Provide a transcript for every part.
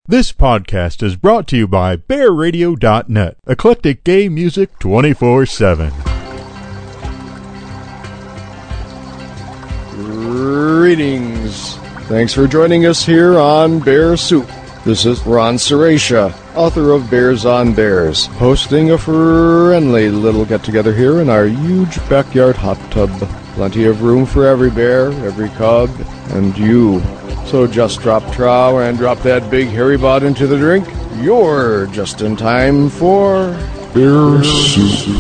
This podcast is brought to you by BearRadio.net, eclectic gay music 24/7. Greetings. Thanks for joining us here on Bear Soup. This is Ron Serratia, author of Bears on Bears, hosting a friendly little get-together here in our huge backyard hot tub. Plenty of room for every bear, every cub, and you. So just drop trow and drop that big hairy bod into the drink. You're just in time for Bear Soup.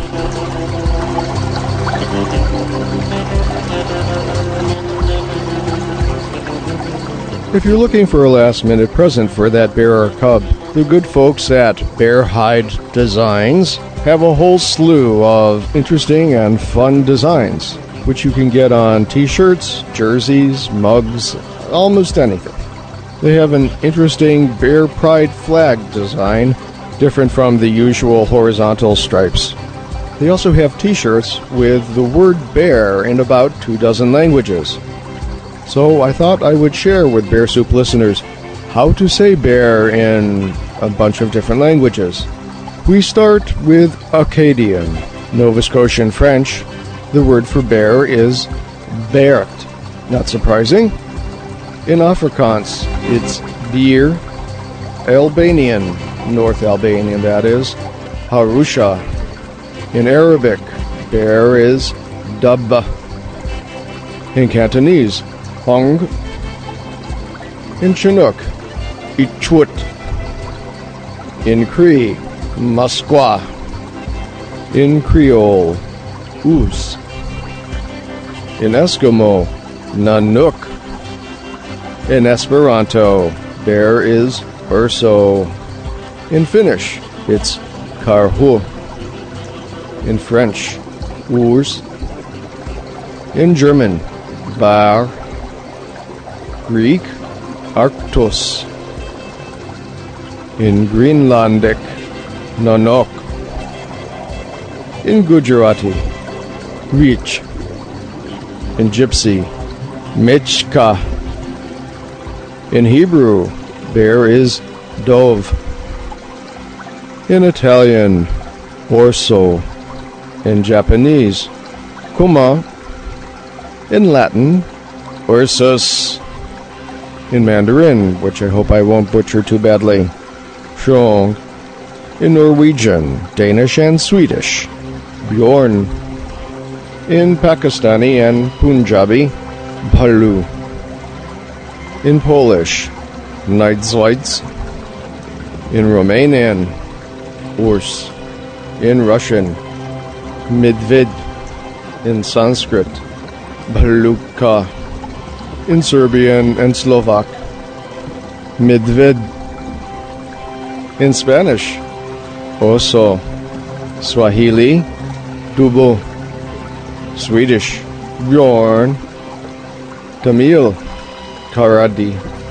If you're looking for a last-minute present for that bear or cub, the good folks at Bear Hide Designs have a whole slew of interesting and fun designs, which you can get on t-shirts, jerseys, mugs, almost anything. They have an interesting Bear Pride flag design, different from the usual horizontal stripes. They also have t-shirts with the word bear in about 24 languages. So I thought I would share with Bear Soup listeners how to say bear in a bunch of different languages. We start with Acadian, Nova Scotian French. The word for bear is beert. Not surprising. In Afrikaans, it's bier. Albanian, North Albanian that is, harusha. In Arabic, bear is dabba. In Cantonese, hong. In Chinook, ichwut. In Cree, Musqua. In Creole, oos. In Eskimo, Nanook. In Esperanto, bear is urso. In Finnish, it's karhu. In French, ours. In German, bar. Greek, Arctos. In Greenlandic, Nonok. In Gujarati, Reach. In Gypsy, Mechka. In Hebrew, bear is dove. In Italian, orso. In Japanese, kuma. In Latin, ursus. In Mandarin, which I hope I won't butcher too badly, sjong. In Norwegian, Danish, and Swedish, bjorn. In Pakistani and Punjabi, bhalu. In Polish, Niedzweitz. In Romanian, urs. In Russian, medved. In Sanskrit, bhaluka. In Serbian and Slovak, medved. In Spanish, oso. Swahili, dubo. Swedish, bjorn. Tamil, karadi.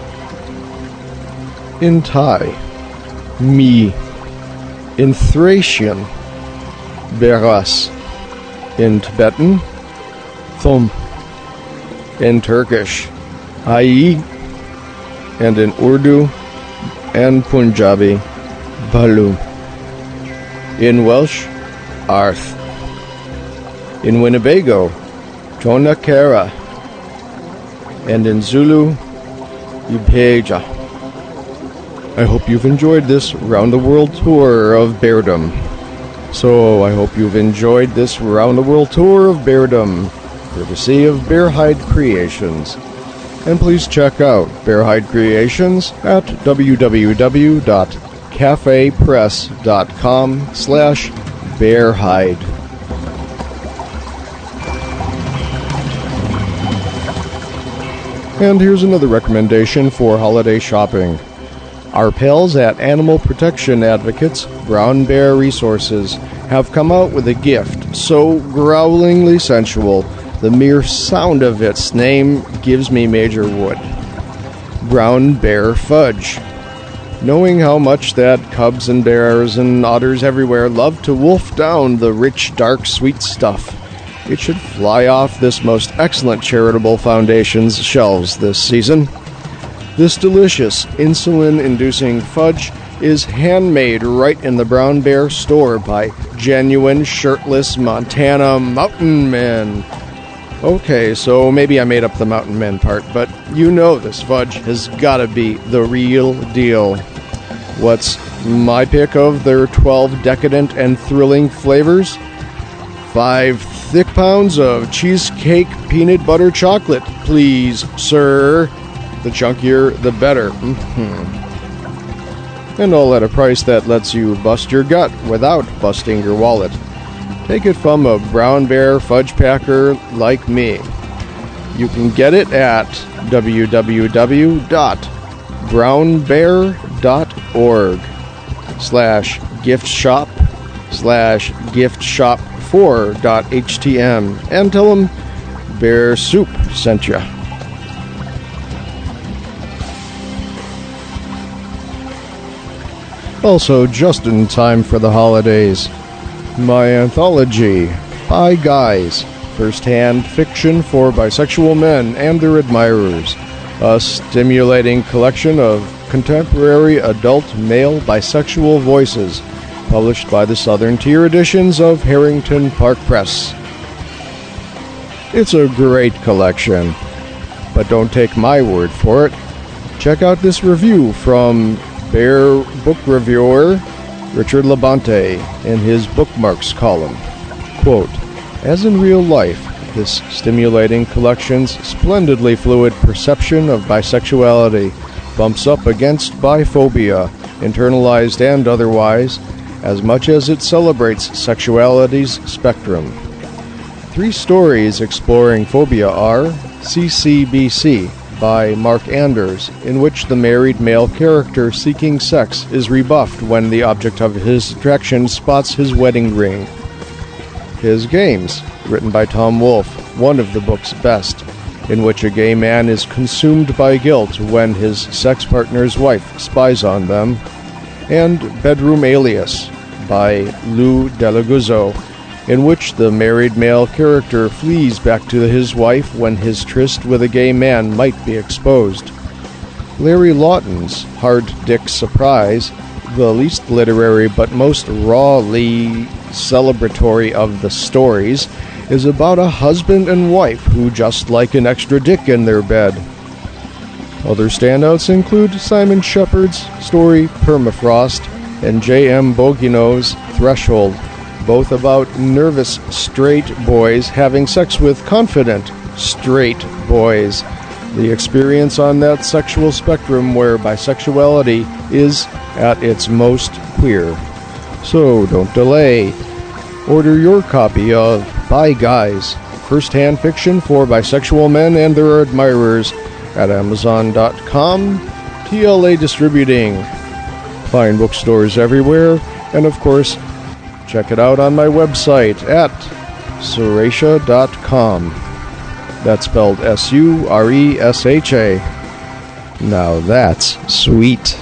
In Thai, mi. In Thracian, beras. In Tibetan, thum. In Turkish, ai. And in Urdu and Punjabi, balu. In Welsh, arth. In Winnebago, tonakera. And in Zulu, Upeja. I hope you've enjoyed this round-the-world tour of beardom. So I hope you've enjoyed this round-the-world tour of beardom, courtesy of Bear Hide Creations. And please check out Bear Hide Creations at www.cafepress.com/bearhide. And here's another recommendation for holiday shopping. Our pals at Animal Protection Advocates, Brown Bear Resources, have come out with a gift so growlingly sensual, the mere sound of its name gives me major wood. Brown Bear Fudge. Knowing how much that cubs and bears and otters everywhere love to wolf down the rich, dark, sweet stuff, it should fly off this most excellent charitable foundation's shelves this season. This delicious, insulin-inducing fudge is handmade right in the Brown Bear store by genuine shirtless Montana mountain men. Okay, so maybe I made up the mountain men part, but you know this fudge has gotta be the real deal. What's my pick of their 12 decadent and thrilling flavors? 5 thick pounds of cheesecake peanut butter chocolate, please, sir. The chunkier, the better. And all at a price that lets you bust your gut without busting your wallet. Take it from a Brown Bear fudge packer like me. You can get it at www.brownbear.org/giftshop/giftshop4.htm and tell them Bear Soup sent ya. Also, just in time for the holidays, my anthology, By Guys, first-hand fiction for bisexual men and their admirers, a stimulating collection of contemporary adult male bisexual voices, published by the Southern Tier editions of Harrington Park Press. It's a great collection, but don't take my word for it. Check out this review from Bear book reviewer Richard Labonte in his bookmarks column. Quote, as in real life, this stimulating collection's splendidly fluid perception of bisexuality bumps up against biphobia, internalized and otherwise, as much as it celebrates sexuality's spectrum. 3 stories exploring phobia are CCBC, by Mark Anders, in which the married male character seeking sex is rebuffed when the object of his attraction spots his wedding ring. His Games, written by Tom Wolfe, one of the book's best, in which a gay man is consumed by guilt when his sex partner's wife spies on them. And Bedroom Alias, by Lou Delaguzzo, in which the married male character flees back to his wife when his tryst with a gay man might be exposed. Larry Lawton's Hard Dick Surprise, the least literary but most rawly celebratory of the stories, is about a husband and wife who just like an extra dick in their bed. Other standouts include Simon Shepard's story Permafrost and J.M. Bogino's Threshold, both about nervous straight boys having sex with confident straight boys. The experience on that sexual spectrum where bisexuality is at its most queer. So don't delay. Order your copy of By Guys, first-hand fiction for bisexual men and their admirers at Amazon.com, TLA Distributing. Fine bookstores everywhere, and of course, check it out on my website at Suresha.com. That's spelled S-U-R-E-S-H-A. Now that's sweet.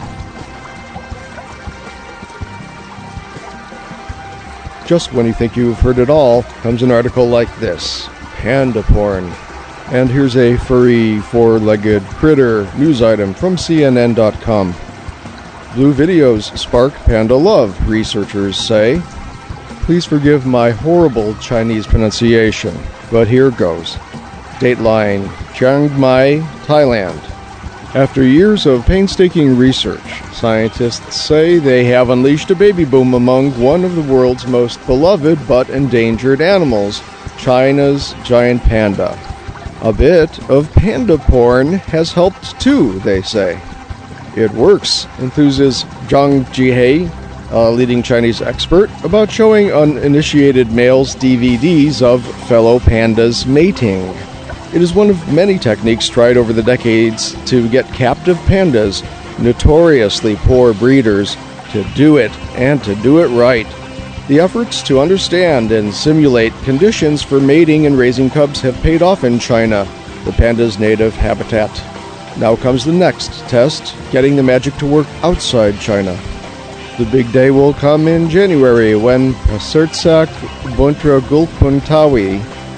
Just when you think you've heard it all, comes an article like this. Panda porn. And here's a furry, four-legged critter news item from CNN.com. Blue videos spark panda love, researchers say. Please forgive my horrible Chinese pronunciation, but here goes. Dateline, Chiang Mai, Thailand. After years of painstaking research, scientists say they have unleashed a baby boom among one of the world's most beloved but endangered animals, China's giant panda. A bit of panda porn has helped too, they say. It works, enthuses Zhang Jihei, a leading Chinese expert, about showing uninitiated males DVDs of fellow pandas mating. It is one of many techniques tried over the decades to get captive pandas, notoriously poor breeders, to do it, and to do it right. The efforts to understand and simulate conditions for mating and raising cubs have paid off in China, the panda's native habitat. Now comes the next test, getting the magic to work outside China. The big day will come in January when Pasertsak Buntragulpuntawi,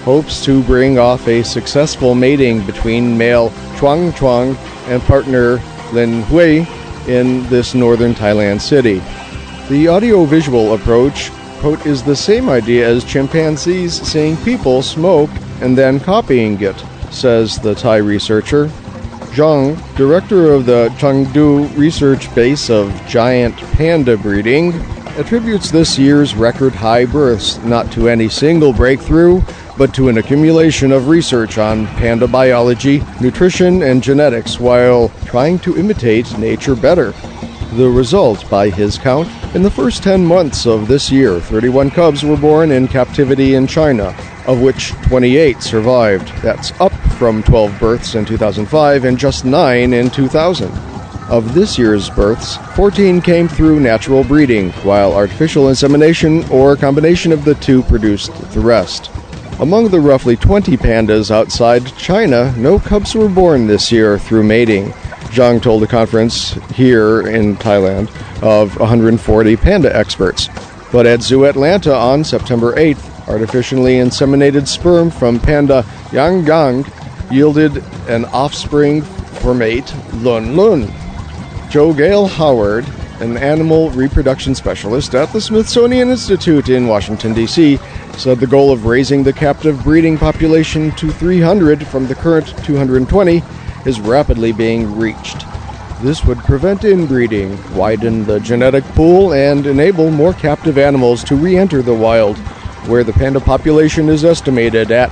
hopes to bring off a successful mating between male Chuang Chuang and partner Lin Hui in this northern Thailand city. The audio-visual approach, quote, is the same idea as chimpanzees seeing people smoke and then copying it, says the Thai researcher. Zhang, director of the Chengdu research base of giant panda breeding, attributes this year's record high births not to any single breakthrough, but to an accumulation of research on panda biology, nutrition, and genetics while trying to imitate nature better. The result, by his count, in the first 10 months of this year, 31 cubs were born in captivity in China, of which 28 survived. That's up from 12 births in 2005 and just 9 in 2000. Of this year's births, 14 came through natural breeding, while artificial insemination or a combination of the two produced the rest. Among the roughly 20 pandas outside China, no cubs were born this year through mating. Zhang told a conference here in Thailand of 140 panda experts. But at Zoo Atlanta on September 8th, artificially inseminated sperm from panda Yang Gang yielded an offspring for mate Lun Lun. Joe Gale Howard, an animal reproduction specialist at the Smithsonian Institute in Washington, D.C., said the goal of raising the captive breeding population to 300 from the current 220 is rapidly being reached. This would prevent inbreeding, widen the genetic pool, and enable more captive animals to re-enter the wild, where the panda population is estimated at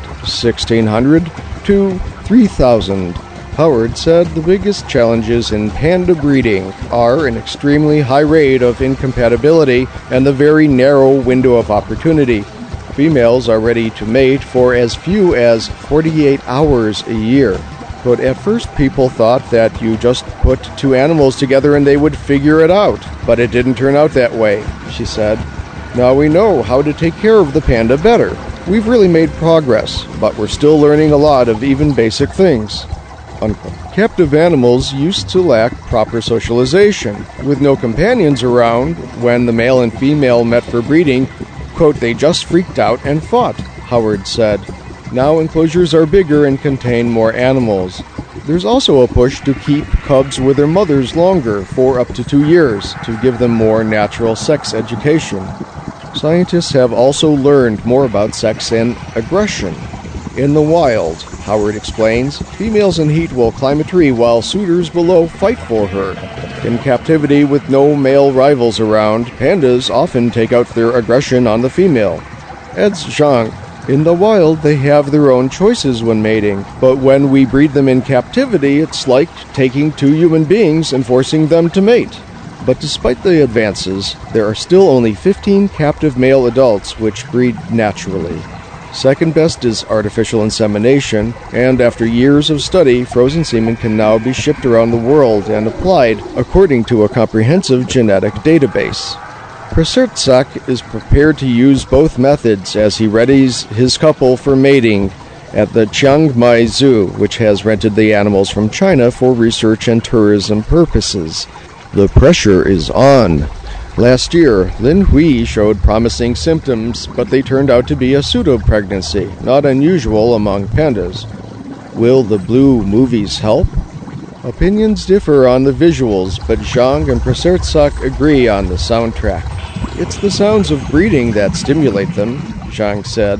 1,600 to 3,000. Howard said the biggest challenges in panda breeding are an extremely high rate of incompatibility and the very narrow window of opportunity. Females are ready to mate for as few as 48 hours a year. But at first people thought that you just put two animals together and they would figure it out. But it didn't turn out that way, she said. Now we know how to take care of the panda better. We've really made progress, but we're still learning a lot of even basic things. Unquote. Captive animals used to lack proper socialization. With no companions around, when the male and female met for breeding, quote, they just freaked out and fought, Howard said. Now enclosures are bigger and contain more animals. There's also a push to keep cubs with their mothers longer, for up to 2 years, to give them more natural sex education. Scientists have also learned more about sex and aggression. In the wild, Howard explains, females in heat will climb a tree while suitors below fight for her. In captivity with no male rivals around, pandas often take out their aggression on the female. Adds Zhang, in the wild they have their own choices when mating, but when we breed them in captivity, it's like taking two human beings and forcing them to mate. But despite the advances, there are still only 15 captive male adults which breed naturally. Second best is artificial insemination, and after years of study, frozen semen can now be shipped around the world and applied according to a comprehensive genetic database. Prasertsak is prepared to use both methods as he readies his couple for mating at the Chiang Mai Zoo, which has rented the animals from China for research and tourism purposes. The pressure is on. Last year, Lin Hui showed promising symptoms, but they turned out to be a pseudo-pregnancy, not unusual among pandas. Will the blue movies help? Opinions differ on the visuals, but Zhang and Prasertsak agree on the soundtrack. It's the sounds of breeding that stimulate them, Zhang said.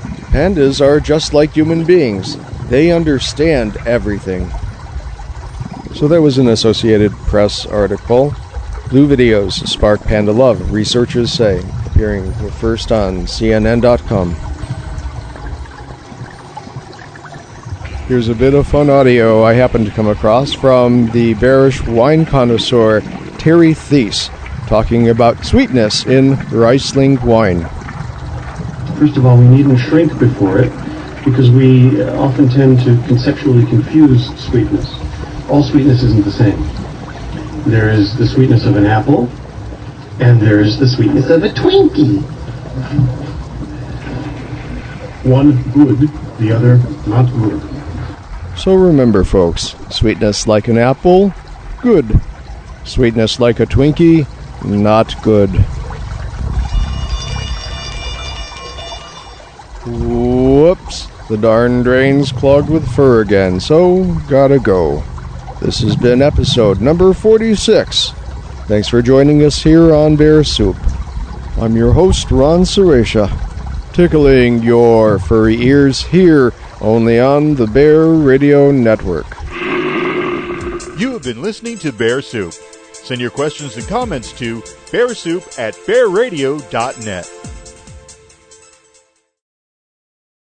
Pandas are just like human beings. They understand everything. So that was an Associated Press article. Blue videos spark panda love, researchers say, appearing first on CNN.com. Here's a bit of fun audio I happened to come across from the bearish wine connoisseur Terry Thies, talking about sweetness in Riesling wine. First of all, we needn't shrink before it, because we often tend to conceptually confuse sweetness. All sweetness isn't the same. There is the sweetness of an apple, and there is the sweetness of a Twinkie. One good, the other not good. So remember, folks, sweetness like an apple, good. Sweetness like a Twinkie, not good. Whoops. The darn drain's clogged with fur again, so gotta go. This has been episode number 46. Thanks for joining us here on Bear Soup. I'm your host, Ron Suresha, tickling your furry ears here only on the Bear Radio Network. You have been listening to Bear Soup. Send your questions and comments to bearsoup@bearradio.net.